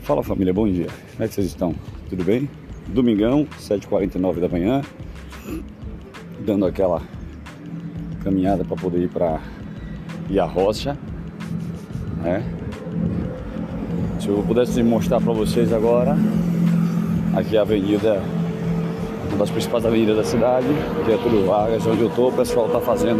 Fala família, bom dia. Como é que vocês estão? Tudo bem? Domingão, 7h49 da manhã, dando aquela caminhada para poder ir à roça, né? Se eu pudesse mostrar para vocês agora, aqui é a avenida, uma das principais avenidas da cidade, que é Túlio Vargas, onde eu tô. O pessoal tá fazendo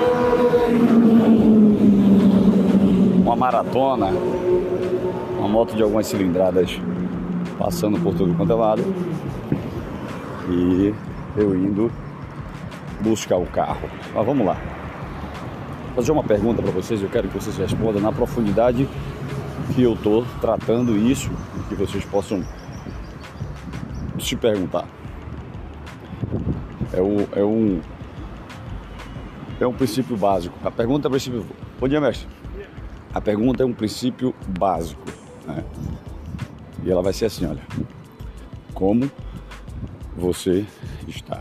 uma maratona, uma moto de algumas cilindradas passando por tudo quanto é lado, e eu indo buscar o carro. Mas vamos lá. Vou fazer uma pergunta para vocês, eu quero que vocês respondam na profundidade que eu tô tratando isso, que vocês possam se perguntar. É um princípio básico. A pergunta é um princípio. Bom dia, mestre. A pergunta é um princípio básico, né? E ela vai ser assim, olha: como você está?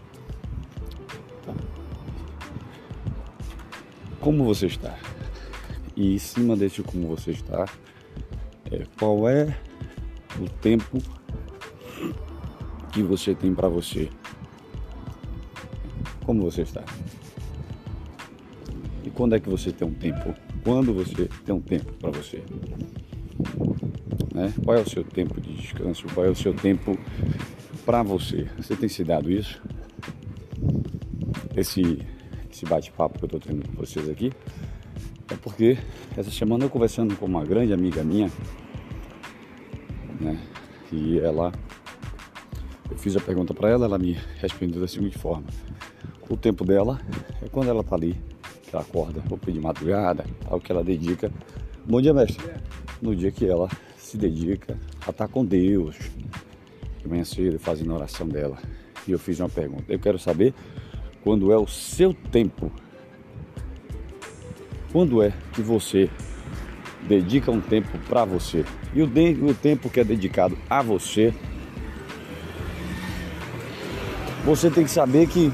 Como você está? E em cima desse como você está, qual é o tempo que você tem para você? Como você está? E quando é que você tem um tempo? Quando você tem um tempo para você? Né? Qual é o seu tempo de descanso? Qual é o seu tempo para você? Você tem se dado isso? Esse bate-papo que eu estou tendo com vocês aqui é porque essa semana eu conversando com uma grande amiga minha, né? E eu fiz a pergunta para ela, ela me respondeu da seguinte forma: o tempo dela é quando ela tá ali, que ela acorda, ou de madrugada, ao que ela dedica. Bom dia, mestre. No dia que ela se dedica a estar com Deus, de manhã cedo, fazendo a oração dela. E eu fiz uma pergunta: eu quero saber quando é o seu tempo. Quando é que você dedica um tempo para você? E o tempo que é dedicado a você, você tem que saber que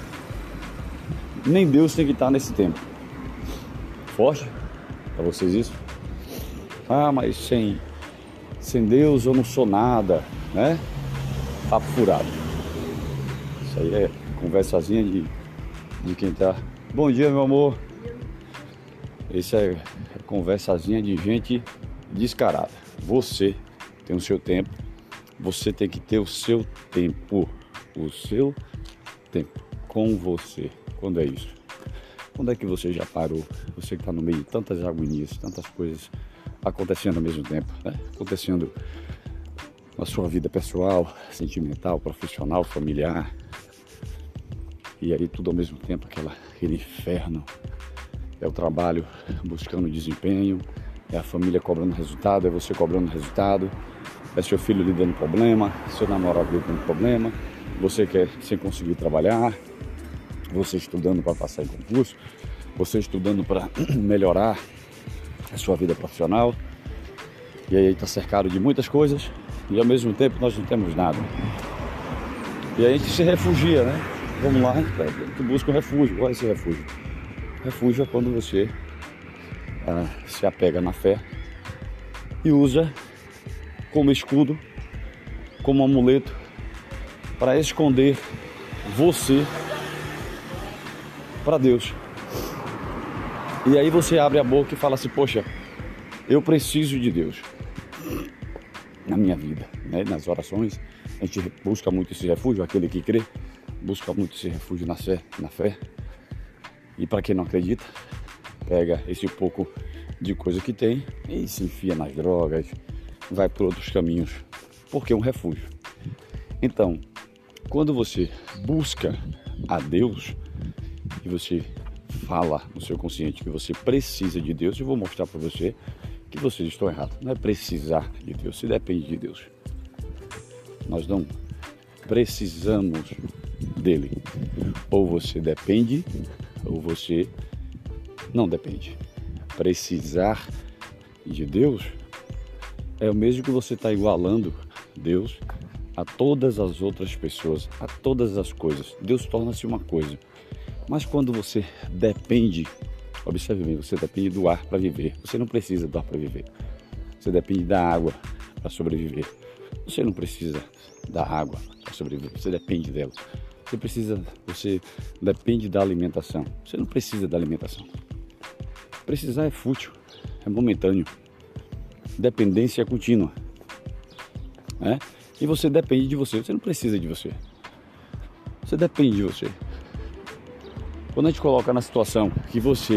nem Deus tem que estar nesse tempo. Forte para vocês isso? Ah, mas sem Deus eu não sou nada, né? Papo furado. Isso aí é conversazinha de quem tá. Bom dia, meu amor. Isso é conversazinha de gente descarada. Você tem o seu tempo. Você tem que ter o seu tempo. O seu tempo com você. Quando é isso? Quando é que você já parou? Você que está no meio de tantas agonias, tantas coisas acontecendo ao mesmo tempo, né? Acontecendo na sua vida pessoal, sentimental, profissional, familiar. E aí tudo ao mesmo tempo, aquele inferno. É o trabalho buscando desempenho, é a família cobrando resultado, é você cobrando resultado, é seu filho lhe dando problema, seu namorado lhe dando problema, você quer sem conseguir trabalhar, você estudando para passar em concurso, você estudando para melhorar a sua vida profissional, e aí está cercado de muitas coisas e ao mesmo tempo nós não temos nada. E aí a gente se refugia, né? Vamos lá, tu busca um refúgio. Qual é esse refúgio? Refúgio é quando você se apega na fé e usa como escudo, como amuleto, para esconder você para Deus. E aí você abre a boca e fala assim: poxa, eu preciso de Deus na minha vida, né? Nas orações a gente busca muito esse refúgio. Aquele que crê busca muito esse refúgio na fé. E para quem não acredita, pega esse pouco de coisa que tem e se enfia nas drogas, vai por outros caminhos, porque é um refúgio. Então, quando você busca a Deus e você fala no seu consciente que você precisa de Deus, eu vou mostrar para você que vocês estão errados. Não é precisar de Deus, você depende de Deus. Nós não precisamos dele. Ou você depende, ou você não depende. Precisar de Deus é o mesmo que você está igualando Deus a todas as outras pessoas, a todas as coisas. Deus torna-se uma coisa. Mas quando você depende, observe bem, você depende do ar para viver. Você não precisa do ar para viver. Você depende da água para sobreviver. Você não precisa da água para sobreviver, você depende dela. Você depende da alimentação. Você não precisa da alimentação. Precisar é fútil, é momentâneo. Dependência é contínua, né? E você depende de você. Você não precisa de você. Você depende de você. Quando a gente coloca na situação que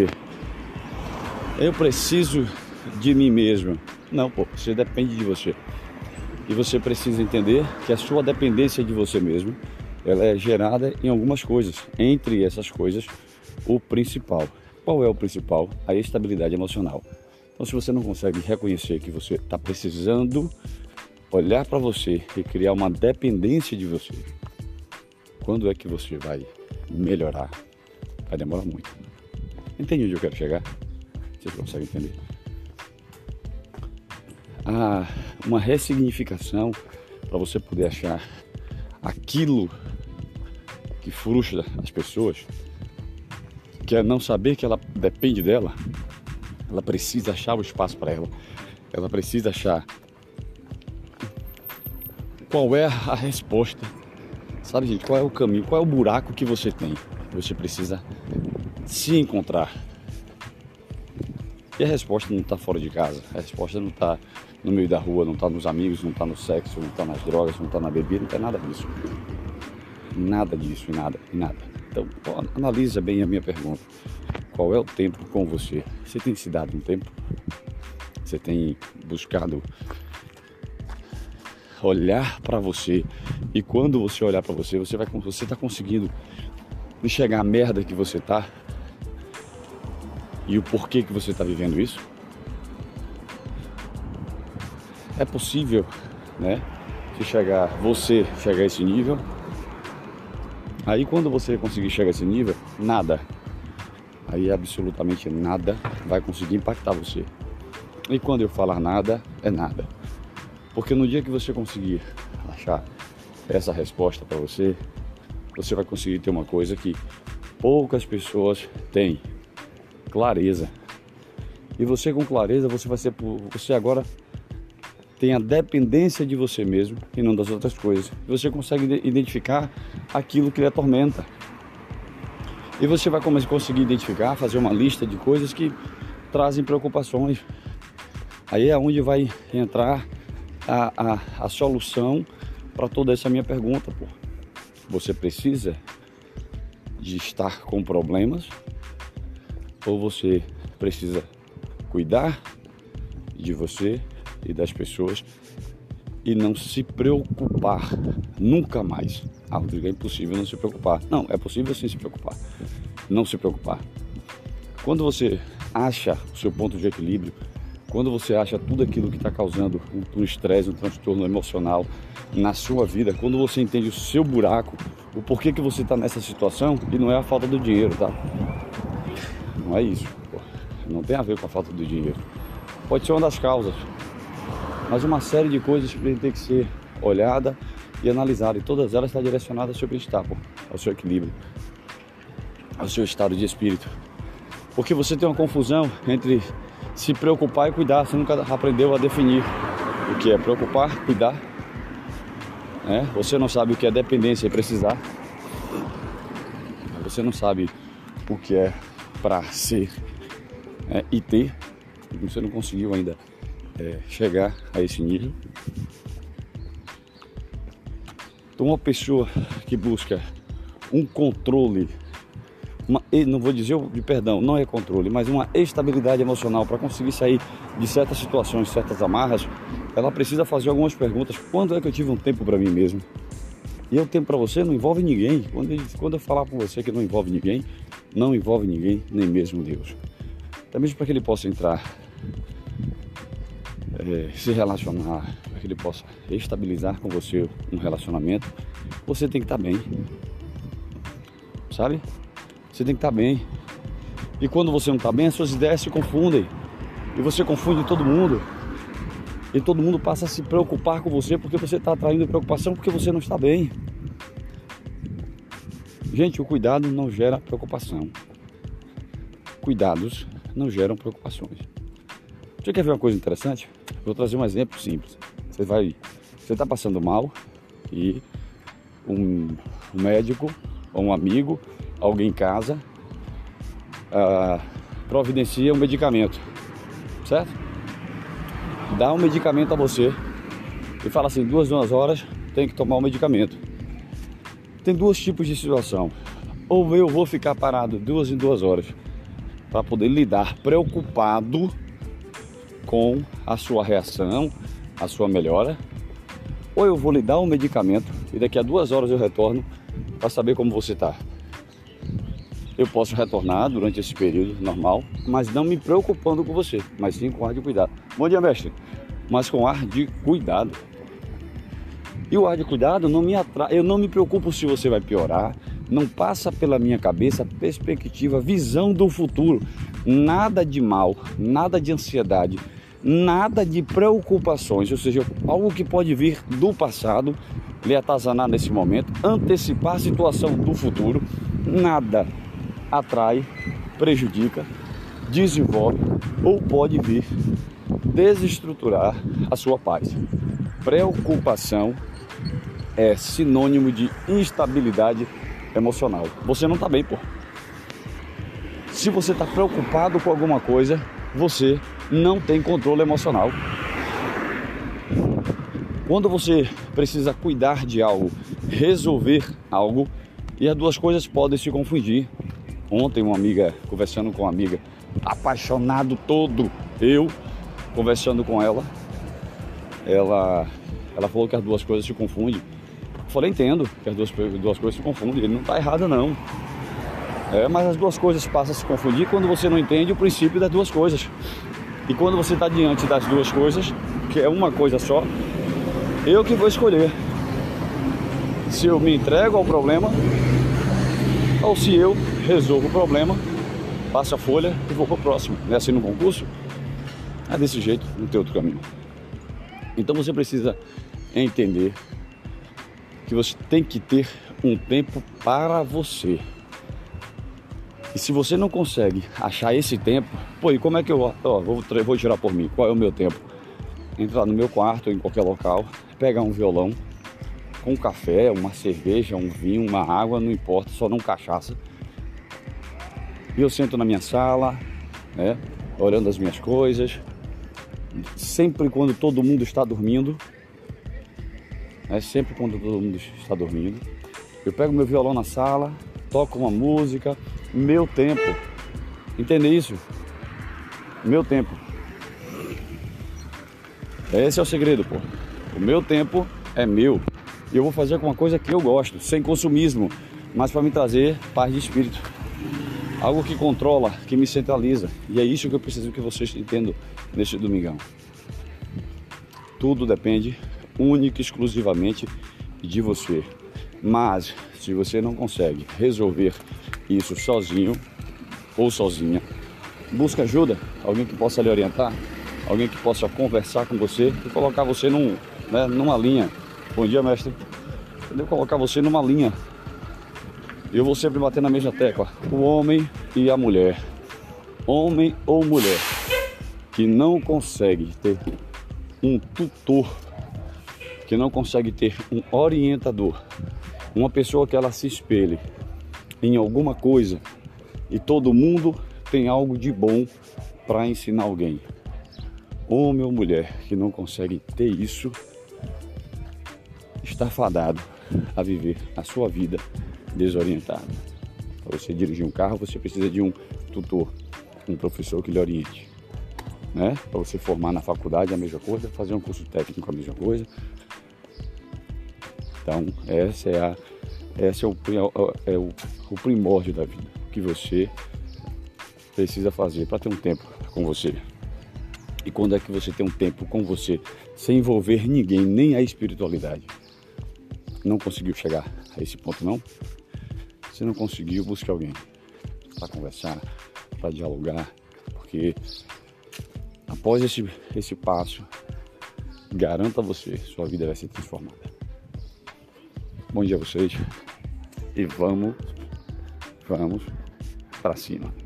eu preciso de mim mesmo. Não, você depende de você. E você precisa entender que a sua dependência de você mesmo, ela é gerada em algumas coisas. Entre essas coisas, o principal. Qual é o principal? A estabilidade emocional. Então, se você não consegue reconhecer que você está precisando olhar para você e criar uma dependência de você, quando é que você vai melhorar? Vai demorar muito. Entende onde eu quero chegar? Vocês conseguem entender? Uma ressignificação para você poder achar aquilo que frustra as pessoas, que é não saber que ela depende dela. Ela precisa achar o espaço para ela. Ela precisa achar qual é a resposta. Sabe, gente, qual é o caminho, qual é o buraco que você tem. Você precisa se encontrar. E a resposta não está fora de casa. A resposta não está no meio da rua, não está nos amigos, não está no sexo, não está nas drogas, não está na bebida, não está nada disso. Nada disso e nada. Então, analisa bem a minha pergunta. Qual é o tempo com você? Você tem se dado um tempo? Você tem buscado olhar para você? E quando você olhar para você, você está conseguindo enxergar a merda que você tá e o porquê que você está vivendo isso? É possível, né? Você chegar a esse nível. Aí quando você conseguir chegar a esse nível, aí absolutamente nada vai conseguir impactar você. E quando eu falar nada, é nada. Porque no dia que você conseguir achar essa resposta para você, você vai conseguir ter uma coisa que poucas pessoas têm: clareza. E você com clareza, você agora tem a dependência de você mesmo e não das outras coisas. Você consegue identificar aquilo que lhe atormenta. E você vai conseguir identificar, fazer uma lista de coisas que trazem preocupações. Aí é onde vai entrar a solução para toda essa minha pergunta, pô. Você precisa de estar com problemas ou você precisa cuidar de você e das pessoas e não se preocupar nunca mais? Rodrigo, é impossível não se preocupar. Não, é possível sim se preocupar. Não se preocupar. Quando você acha o seu ponto de equilíbrio, quando você acha tudo aquilo que está causando um estresse, um transtorno emocional na sua vida, quando você entende o seu buraco, o porquê que você está nessa situação, e não é a falta do dinheiro, tá? Não é isso, pô. Não tem a ver com a falta do dinheiro. Pode ser uma das causas, mas uma série de coisas tem que ser olhada e analisada, e todas elas estão direcionadas ao seu bem-estar, ao seu equilíbrio, ao seu estado de espírito. Porque você tem uma confusão entre se preocupar e cuidar. Você nunca aprendeu a definir o que é preocupar, cuidar, né? Você não sabe o que é dependência e precisar. Você não sabe o que é para ser e ter. Você não conseguiu ainda chegar a esse nível. Então, uma pessoa que busca um controle, não vou dizer perdão, não é controle, mas uma estabilidade emocional para conseguir sair de certas situações, certas amarras, ela precisa fazer algumas perguntas. Quando é que eu tive um tempo para mim mesmo? E o tempo para você não envolve ninguém. Quando eu falar para você que não envolve ninguém, não envolve ninguém, nem mesmo Deus. Até mesmo para que ele possa entrar, se relacionar, para que ele possa estabilizar com você um relacionamento, você tem que estar bem, sabe? Você tem que estar bem. E quando você não está bem, as suas ideias se confundem. E você confunde todo mundo. E todo mundo passa a se preocupar com você porque você está atraindo preocupação porque você não está bem. Gente, o cuidado não gera preocupação. Cuidados não geram preocupações. Você quer ver uma coisa interessante? Vou trazer um exemplo simples. Você está passando mal e um médico ou um amigo, alguém em casa, providencia um medicamento, certo? Dá um medicamento a você e fala assim, 2 horas tem que tomar o medicamento. Tem 2 tipos de situação. Ou eu vou ficar parado 2 em 2 horas para poder lidar preocupado com a sua reação, a sua melhora, ou eu vou lhe dar um medicamento e daqui a 2 horas eu retorno para saber como você está. Eu posso retornar durante esse período normal, mas não me preocupando com você, mas sim com ar de cuidado. Bom dia, mestre. Mas com ar de cuidado. E o ar de cuidado não me atrai, eu não me preocupo se você vai piorar, não passa pela minha cabeça perspectiva, visão do futuro. Nada de mal, nada de ansiedade, nada de preocupações, ou seja, algo que pode vir do passado, lhe atazanar nesse momento, antecipar a situação do futuro. Nada atrai, prejudica, desenvolve ou pode vir desestruturar a sua paz. Preocupação é sinônimo de instabilidade emocional. Você não está bem, pô. Se você está preocupado com alguma coisa, você não tem controle emocional. Quando você precisa cuidar de algo, resolver algo, e as 2 coisas podem se confundir. Ontem conversando com uma amiga, apaixonado todo, eu conversando com ela falou que as 2 coisas se confundem. Eu falei, entendo que as duas coisas se confundem, ele não está errado não. Mas as 2 coisas passam a se confundir quando você não entende o princípio das 2 coisas. E quando você está diante das 2 coisas, que é uma coisa só, eu que vou escolher se eu me entrego ao problema ou se eu resolvo o problema, passo a folha e vou para o próximo. Não é assim no concurso? É desse jeito, não tem outro caminho. Então você precisa entender que você tem que ter um tempo para você. E se você não consegue achar esse tempo, e como é que eu vou tirar por mim? Qual é o meu tempo? Entrar no meu quarto ou em qualquer local, pegar um violão, com um café, uma cerveja, um vinho, uma água, não importa, só não cachaça. E eu sento na minha sala, olhando as minhas coisas, sempre quando todo mundo está dormindo, eu pego meu violão na sala, toco uma música, meu tempo, entende isso? Meu tempo. Esse é o segredo, pô. O meu tempo é meu. E eu vou fazer alguma coisa que eu gosto, sem consumismo, mas para me trazer paz de espírito. Algo que controla, que me centraliza. E é isso que eu preciso que vocês entendam neste domingão. Tudo depende única e exclusivamente de você. Mas se você não consegue resolver isso sozinho ou sozinha, busca ajuda, alguém que possa lhe orientar, alguém que possa conversar com você e colocar você numa linha. Bom dia, mestre. Eu colocar você numa linha. Eu vou sempre bater na mesma tecla. O homem e a mulher. Homem ou mulher que não consegue ter um tutor, que não consegue ter um orientador, uma pessoa que ela se espelhe em alguma coisa, e todo mundo tem algo de bom para ensinar alguém. Homem ou mulher que não consegue ter isso, está fadado a viver a sua vida desorientado. Para você dirigir um carro, você precisa de um tutor, um professor que lhe oriente, Para você formar na faculdade a mesma coisa, fazer um curso técnico a mesma coisa. Então, esse é o primórdio da vida, que você precisa fazer para ter um tempo com você. E quando é que você tem um tempo com você, sem envolver ninguém, nem a espiritualidade? Não conseguiu chegar a esse ponto, não? Se não conseguiu, busque alguém para conversar, para dialogar, porque após esse passo, garanto a você, sua vida vai ser transformada. Bom dia a vocês e vamos para cima.